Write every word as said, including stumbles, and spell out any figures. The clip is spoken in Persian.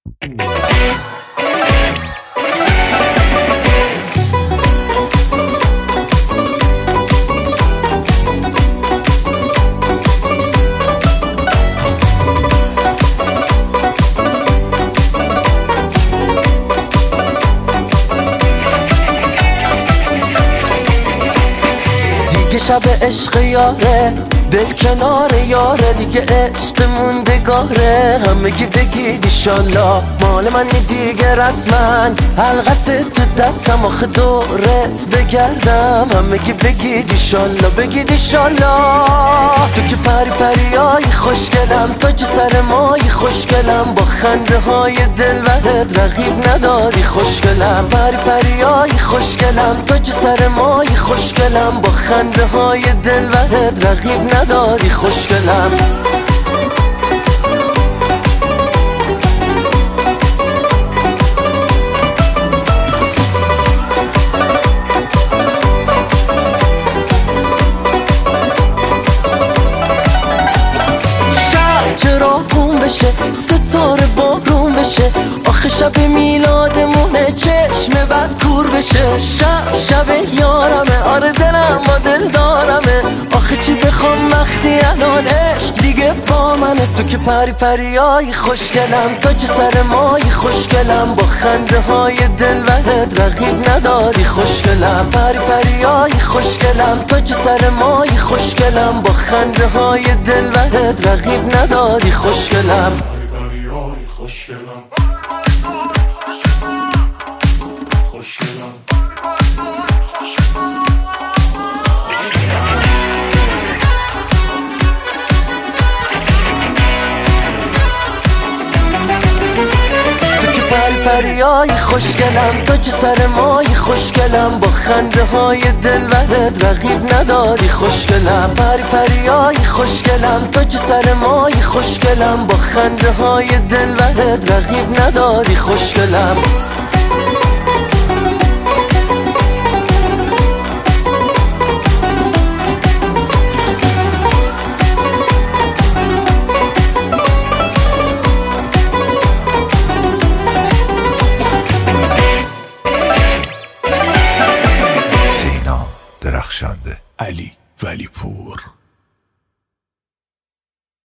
شب عشق یاره دل کنار یاره دیگه عشق موندگاره همگی بگید ایشالله مال من دیگه رسمن حلقت تو دستم آخه دورت بگردم همگی بگید ایشالله بگید ایشالله تو که پری پریایی خوشگلم تو که سر مایی خوشگلم با خنده های دلبرت رقیب نداری خوشگلم پری پریایی خوشگلم تو که سر مایی خوشگلم با خنده های دلبرت رقیب نداری خوشگلم شهر چرا گم بشه ستاره بارون بشه آخه شب میلادمونه چشم بد کور بشه شب شب یارمه آره دلم با دل دارمه آخه چی بخوام وقتی الان عشق دیگه با منه تو که پری پریایی خوشگلم تو که سر مایی خوشگلم با خنده های دلبرت رقیب نداری خوشگلم پری پریایی خوشگلم تو که سر مایی خوشگلم با خنده های دلبرت رقیب نداری خوشگلم پری پریایی خوشگلم خوشگلم پری پریایی خوشگلم تو که سر مایی خوشگلم با خنده های دلبرت رقیب نداری خوشگلم پری پریایی خوشگلم تو که سر مایی خوشگلم با خنده های دلبرت رقیب نداری خوشگلم درخشنده علی ولی